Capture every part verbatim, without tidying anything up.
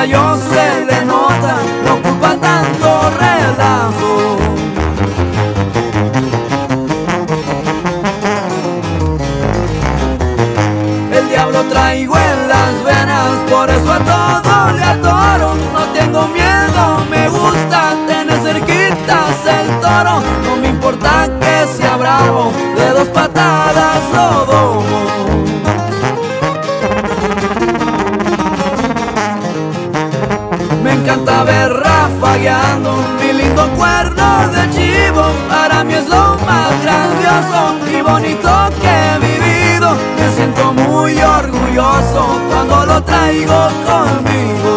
gallo se le nota, no ocupa tanto relajo. El diablo traigo en las venas, por eso a todo le atoro. No tengo miedo, me gusta tener cerquitas el toro. No me importa que sea bravo, de dos patadas lo domo. Me encanta ver rafagueando mi lindo cuerno de chivo. Para mí es lo más grandioso y bonito que he vivido. Me siento muy orgulloso cuando lo traigo conmigo.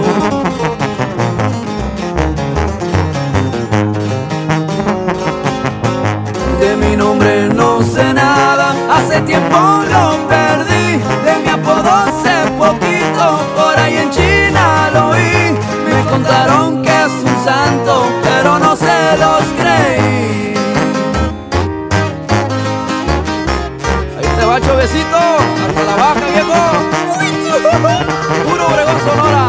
De mi nombre no sé nada, hace tiempo lo perdí. De mi apodo sé poquito, por ahí en China lo oí. Me contaron que es un santo, pero no se los creí. Ahí te va, Chovecito, hasta la baja, viejo. Puro Obregón, Sonora.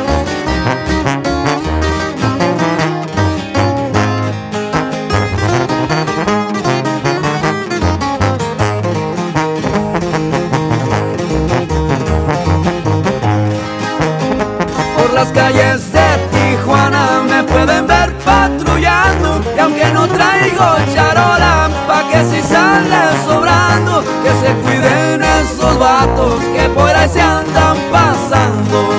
Las calles de Tijuana me pueden ver patrullando, y aunque no traigo charola, pa' que si sale sobrando, que se cuiden esos vatos que por ahí se andan pasando.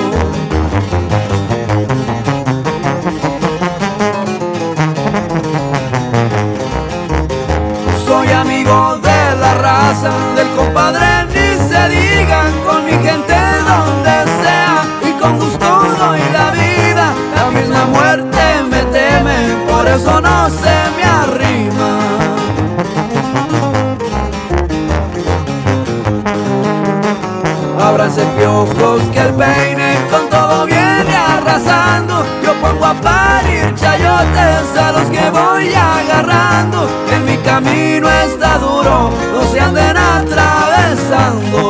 Soy amigo de la raza, del compadre ni se digan, con mi gente donde sea y con gusto doy la vida. La misma muerte me teme, por eso no se me arrima. Ábranse piojos que el peine con todo viene arrasando. Yo pongo a parir chayotes a los que voy agarrando. En mi camino está duro, no se anden atravesando.